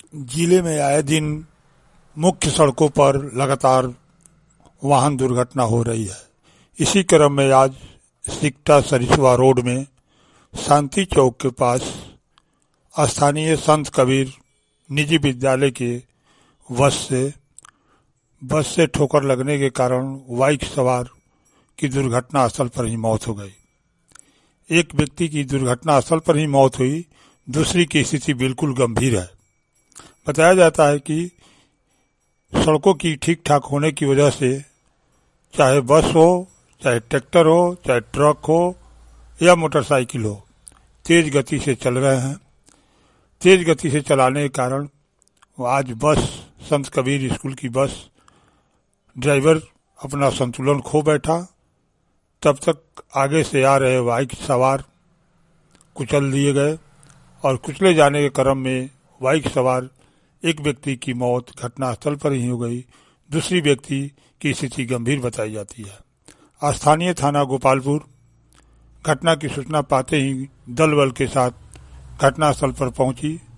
जिले में आए दिन मुख्य सड़कों पर लगातार वाहन दुर्घटना हो रही है। इसी क्रम में आज सिकटा सरिसवा रोड में शांति चौक के पास स्थानीय संत कबीर निजी विद्यालय के बस से ठोकर लगने के कारण बाइक सवार की दुर्घटना स्थल पर ही मौत हो गई। एक व्यक्ति की दुर्घटना स्थल पर ही मौत हुई, दूसरी की स्थिति बिल्कुल गंभीर है। बताया जाता है कि सड़कों की ठीक ठाक होने की वजह से चाहे बस हो, चाहे ट्रैक्टर हो, चाहे ट्रक हो या मोटरसाइकिल हो, तेज गति से चल रहे हैं। तेज गति से चलाने के कारण आज बस, संत कबीर स्कूल की बस, ड्राइवर अपना संतुलन खो बैठा। तब तक आगे से आ रहे बाइक सवार कुचल दिए गए और कुचले जाने के क्रम में बाइक सवार एक व्यक्ति की मौत घटनास्थल पर ही हो गई। दूसरी व्यक्ति की स्थिति गंभीर बताई जाती है। स्थानीय थाना गोपालपुर घटना की सूचना पाते ही दल बल के साथ घटनास्थल पर पहुंची।